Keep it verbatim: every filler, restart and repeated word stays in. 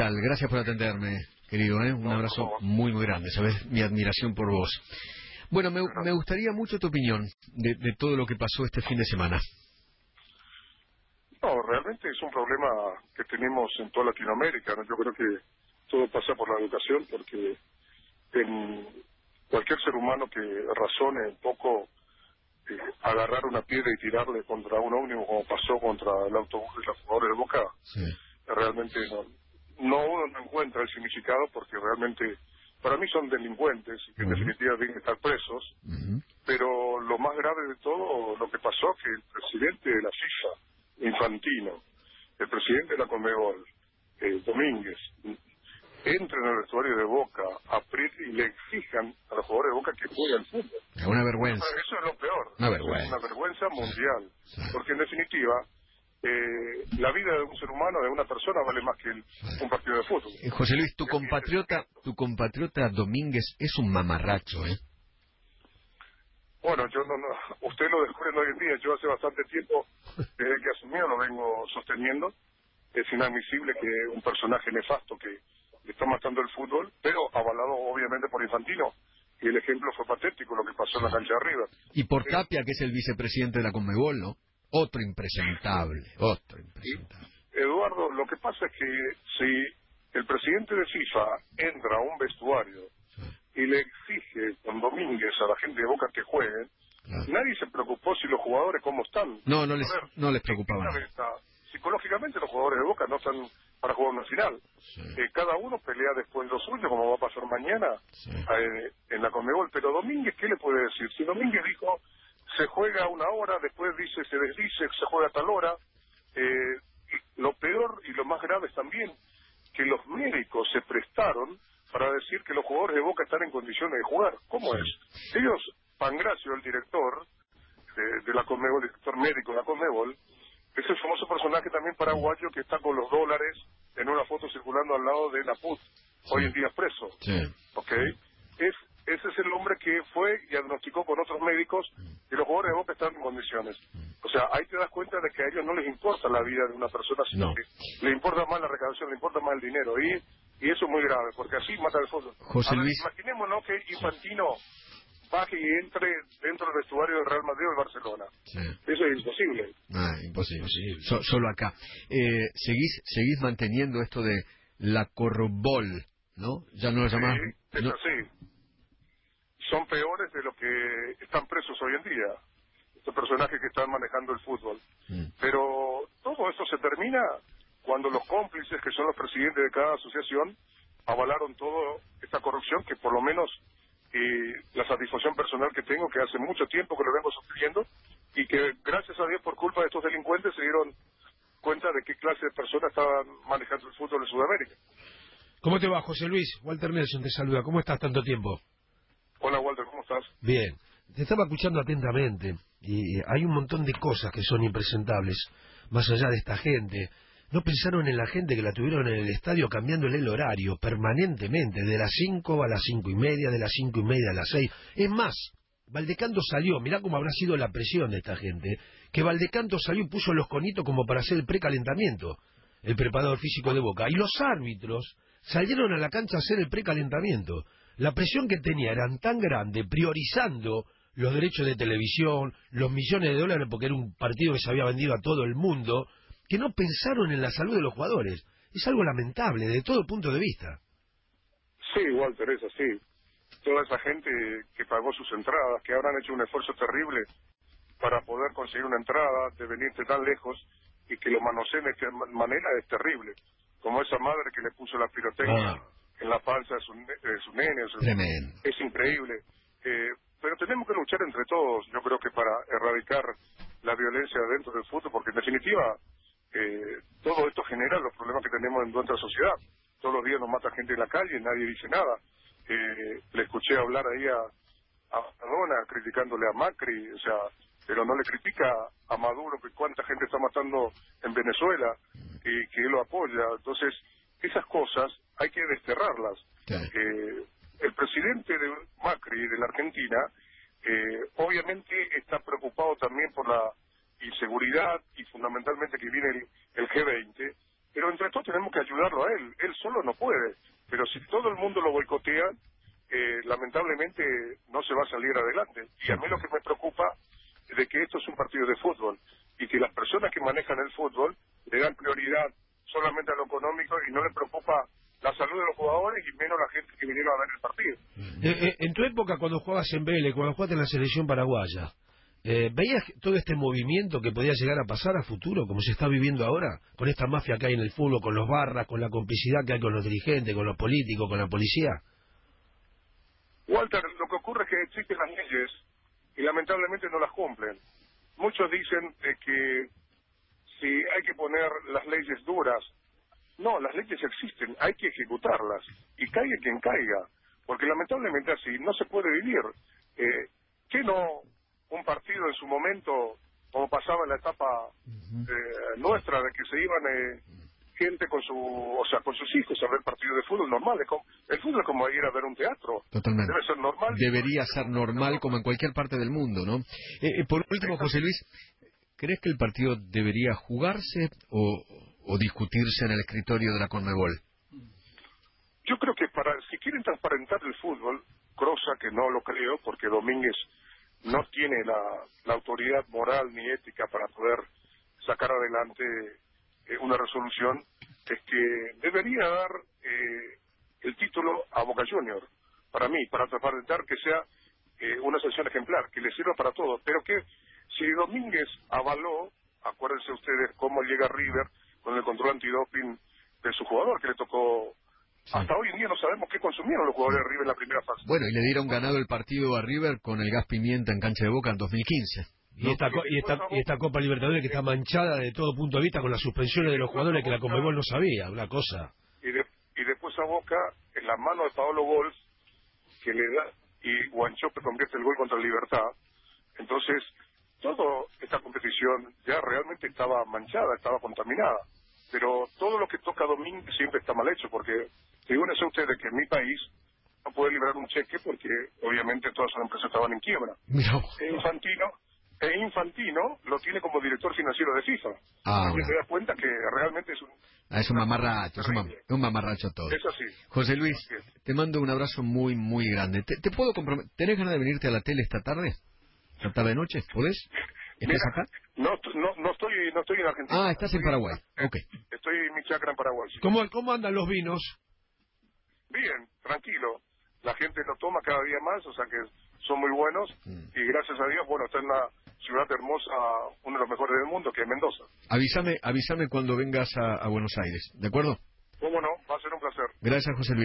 tal? Gracias por atenderme, querido, ¿eh? Un No, abrazo por favor. muy, muy grande. Sabes mi admiración por vos. Bueno, me, Claro. me gustaría mucho tu opinión de, de todo lo que pasó este fin de semana. No, realmente es un problema que tenemos en toda Latinoamérica, ¿no? Yo creo que todo pasa por la educación, porque en cualquier ser humano que razone un poco, eh, agarrar una piedra y tirarle contra un ómnibus como pasó contra el autobús de los jugadores de Boca, Sí. realmente no, no uno no encuentra el significado, porque realmente para mí son delincuentes y que en Uh-huh. definitiva deben estar presos. Uh-huh. Pero lo más grave de todo lo que pasó, que el presidente de la FIFA, Infantino, el presidente de la Conmebol, eh, Domínguez, entren al vestuario de Boca, aprieten y le exijan a los jugadores de Boca que jueguen al fútbol. Es una vergüenza. Eso, eso es lo peor. Una Eso vergüenza. es una vergüenza mundial. Sí. Porque en definitiva, eh, la vida de un ser humano, de una persona, vale más que el, un partido de fútbol. Eh, José Luis, tu Y así es compatriota, esto. tu compatriota Domínguez es un mamarracho, ¿eh? Bueno, yo no, no, usted lo descubre hoy en día. Yo hace bastante tiempo, desde que asumió, lo vengo sosteniendo. Es inadmisible que un personaje nefasto que le está matando el fútbol, pero avalado obviamente por Infantino. Y el ejemplo fue patético, lo que pasó en la cancha de arriba. Y por Pero, Tapia, que es el vicepresidente de la Conmebol, ¿no? Otro impresentable, otro impresentable. Eduardo, lo que pasa es que si el presidente de FIFA entra a un vestuario y le exige con Domínguez a la gente de Boca que jueguen, Claro. nadie se preocupó si los jugadores cómo están. No, no les, A ver, no les ¿en qué preocupaba nada. cabeza? Psicológicamente los jugadores de Boca no están para jugar una final. Sí. Eh, cada uno pelea después lo suyo, como va a pasar mañana Sí. eh, en la Conmebol. Pero Domínguez, ¿qué le puede decir? Si Domínguez dijo, se juega una hora, después dice, se desdice, se juega a tal hora. Eh, y lo peor y lo más grave es también que los médicos se prestaron para decir que los jugadores de Boca están en condiciones de jugar. ¿Cómo Sí. es? Ellos, Pangracio, el director de, de la Conmebol, el director médico de la Conmebol, es el famoso personaje también paraguayo que está con los dólares en una foto circulando al lado de Naput, hoy en día preso. Sí. ¿Ok? Es, ese es el hombre que fue y diagnosticó con otros médicos que los jugadores de Boca están en condiciones. O sea, ahí te das cuenta de que a ellos no les importa la vida de una persona, sino No. que le importa más la recaudación, le importa más el dinero. Y, y eso es muy grave, porque así mata el fútbol. José A ver, Luis. imaginémonos que Infantino baje y entre dentro del vestuario del Real Madrid o del Barcelona. Sí. Eso es imposible. Ah, imposible. So- solo acá. Eh, seguís, seguís manteniendo esto de la Corrobol, ¿no? Ya no lo llamás. Sí, es no- así. Son peores de lo que están presos hoy en día, estos personajes que están manejando el fútbol. Mm. Pero todo esto se termina cuando los cómplices, que son los presidentes de cada asociación, avalaron toda esta corrupción, que por lo menos eh, la satisfacción personal que tengo, que hace mucho tiempo que lo vengo sufriendo, y que gracias a Dios por culpa de estos delincuentes se dieron cuenta de qué clase de personas estaban manejando el fútbol en Sudamérica. ¿Cómo te va, José Luis? Walter Nelson te saluda. ¿Cómo estás tanto tiempo? Hola Walter, ¿cómo estás? Bien. Te estaba escuchando atentamente y hay un montón de cosas que son impresentables, más allá de esta gente. No pensaron en la gente que la tuvieron en el estadio cambiándole el horario permanentemente, de las cinco a las cinco y media, de las cinco y media a las seis. Es más, Valdecanto salió, mirá cómo habrá sido la presión de esta gente, que Valdecanto salió y puso los conitos como para hacer el precalentamiento, el preparador físico de Boca. Y los árbitros salieron a la cancha a hacer el precalentamiento. La presión que tenía era tan grande, priorizando los derechos de televisión, los millones de dólares, porque era un partido que se había vendido a todo el mundo, que no pensaron en la salud de los jugadores. Es algo lamentable, de todo punto de vista. Sí, Walter, es así. Toda esa gente que pagó sus entradas, que habrán hecho un esfuerzo terrible para poder conseguir una entrada, de venirte tan lejos, y que lo manoseen de esta manera es terrible. Como esa madre que le puso la pirotecnia Ah. en la panza de su, ne- de su nene. Su- Tremendo. Es increíble. Eh, pero tenemos que luchar entre todos, yo creo que para erradicar la violencia dentro del fútbol, porque en definitiva eh, todo esto genera los problemas que tenemos en nuestra sociedad. Todos los días nos mata gente en la calle, nadie dice nada. Eh, le escuché hablar ahí a, a Maradona criticándole a Macri, o sea, pero no le critica a Maduro, que cuánta gente está matando en Venezuela y que él lo apoya. Entonces, esas cosas hay que desterrarlas. Sí. Eh, el presidente de Macri, de la Argentina, eh, obviamente está preocupado también por la inseguridad y fundamentalmente que viene el, el G veinte, pero entre todos tenemos que ayudarlo a él. Él solo no puede, pero si todo el mundo lo boicotea, eh, lamentablemente no se va a salir adelante. Y a mí lo que me preocupa es de que esto es un partido de fútbol y que las personas que manejan el fútbol le dan prioridad solamente a lo económico y no le preocupa la salud de los jugadores y menos la gente que vinieron a ver el partido. Eh, eh, en tu época, cuando jugabas en Vélez, cuando jugaste en la selección paraguaya, eh, ¿veías todo este movimiento que podía llegar a pasar a futuro, como se está viviendo ahora, con esta mafia que hay en el fútbol, con los barras, con la complicidad que hay con los dirigentes, con los políticos, con la policía? Walter, lo que ocurre es que existen las leyes y lamentablemente no las cumplen. Muchos dicen eh, que si hay que poner las leyes duras, no, las leyes existen, hay que ejecutarlas y caiga quien caiga, porque lamentablemente así no se puede vivir. Eh, ¿Qué no un partido en su momento, como pasaba en la etapa eh, nuestra, de que se iban eh, gente con su, o sea, con sus hijos a ver partidos de fútbol normales? El fútbol es como ir a ver un teatro. Totalmente. Debe ser normal. Debería ser normal como en cualquier parte del mundo, ¿no? Eh, eh, por último, José Luis, ¿crees que el partido debería jugarse o, o discutirse en el escritorio de la Conmebol? Yo creo que para, si quieren transparentar el fútbol, cosa que no lo creo, porque Domínguez no tiene la, la autoridad moral ni ética para poder sacar adelante eh, una resolución, es que debería dar eh, el título a Boca Juniors, para mí, para transparentar que sea eh, una sanción ejemplar, que le sirva para todo, pero que si Domínguez avaló, acuérdense ustedes cómo llega River con el control antidoping de su jugador, que le tocó. Sí. Hasta hoy en día no sabemos qué consumieron los jugadores sí. de River en la primera fase. Bueno, y le dieron ganado el partido a River con el gas pimienta en cancha de Boca en dos mil quince. Y, ¿no? esta, y, esta, y esta Copa Libertadores que está manchada de todo punto de vista con las suspensiones de los jugadores que la Conmebol no sabía, una cosa. Y, de, y después a Boca, en las manos de Paolo Golf, que le da, y Guanchope convierte el gol contra el Libertad. Entonces, toda esta competición ya realmente estaba manchada, estaba contaminada. Pero todo lo que toca Domínguez siempre está mal hecho, porque figúrense ustedes que en mi país no puede librar un cheque porque obviamente todas sus empresas estaban en quiebra. No. E Infantino, e Infantino lo tiene como director financiero de FIFA. Ah, y bueno. te das cuenta que realmente es un... Ah, es un mamarracho, es un, mam un mamarracho todo. Es así. José Luis, te mando un abrazo muy, muy grande. ¿Te, te puedo comprometer? ¿Tenés ganas de venirte a la tele esta tarde? ¿Esta tarde de noche? ¿Podés? ¿Estás Mira, acá? No, no, no estoy, no estoy en Argentina. Ah, estás en Paraguay. Ok. Estoy en mi chacra en Paraguay. Sí. ¿Cómo, ¿Cómo andan los vinos? Bien, tranquilo. La gente lo toma cada día más, o sea que son muy buenos. Mm. Y gracias a Dios, bueno, está en la ciudad hermosa, uno de los mejores del mundo, que es Mendoza. Avísame, avísame cuando vengas a, a Buenos Aires, ¿de acuerdo? ¿Cómo no? Va a ser un placer. Gracias, José Luis.